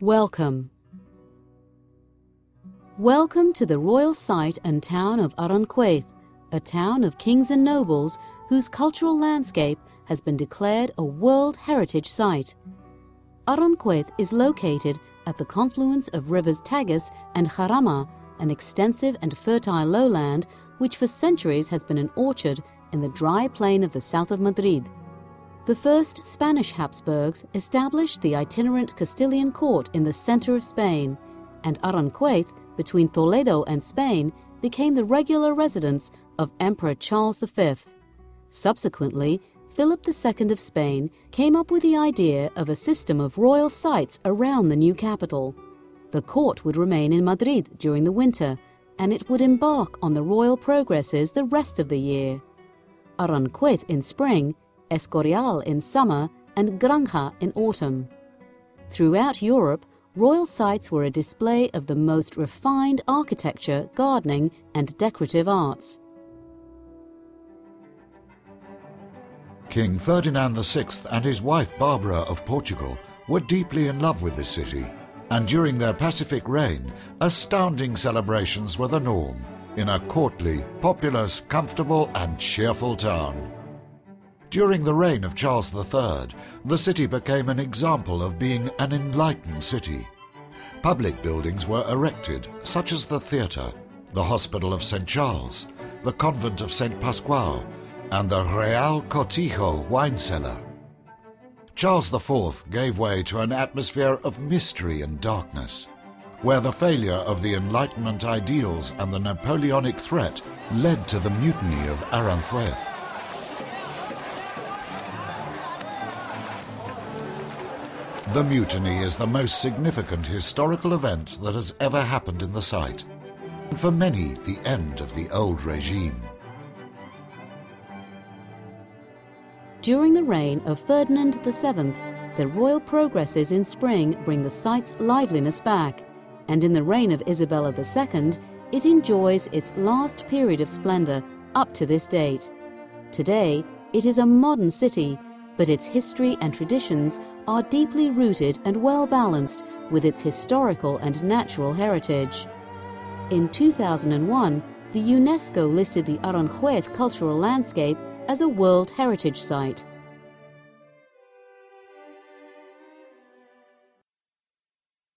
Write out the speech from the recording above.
Welcome. Welcome to the royal site and town of Aranjuez, a town of kings and nobles whose cultural landscape has been declared a World Heritage Site. Aranjuez is located at the confluence of rivers Tagus and Jarama, an extensive and fertile lowland which for centuries has been an orchard in the dry plain of the south of Madrid. The first Spanish Habsburgs established the itinerant Castilian court in the center of Spain, and Aranjuez, between Toledo and Spain, became the regular residence of Emperor Charles V. Subsequently, Philip II of Spain came up with the idea of a system of royal sites around the new capital. The court would remain in Madrid during the winter, and it would embark on the royal progresses the rest of the year. Aranjuez in spring, Escorial in summer, and Granja in autumn. Throughout Europe, royal sites were a display of the most refined architecture, gardening, and decorative arts. King Ferdinand VI and his wife Barbara of Portugal were deeply in love with the city, and during their Pacific reign, astounding celebrations were the norm in a courtly, populous, comfortable, and cheerful town. During the reign of Charles III, the city became an example of being an enlightened city. Public buildings were erected, such as the theatre, the Hospital of St. Charles, the Convent of St. Pasquale, and the Real Cortijo wine cellar. Charles IV gave way to an atmosphere of mystery and darkness, where the failure of the Enlightenment ideals and the Napoleonic threat led to the mutiny of Aranjuez. The mutiny is the most significant historical event that has ever happened in the site, and for many, the end of the old regime. During the reign of Ferdinand VII, the royal progresses in spring bring the site's liveliness back, and in the reign of Isabella II, it enjoys its last period of splendor up to this date. Today, it is a modern city, but its history and traditions are deeply rooted and well-balanced with its historical and natural heritage. In 2001, the UNESCO listed the Aranjuez cultural landscape as a World Heritage Site.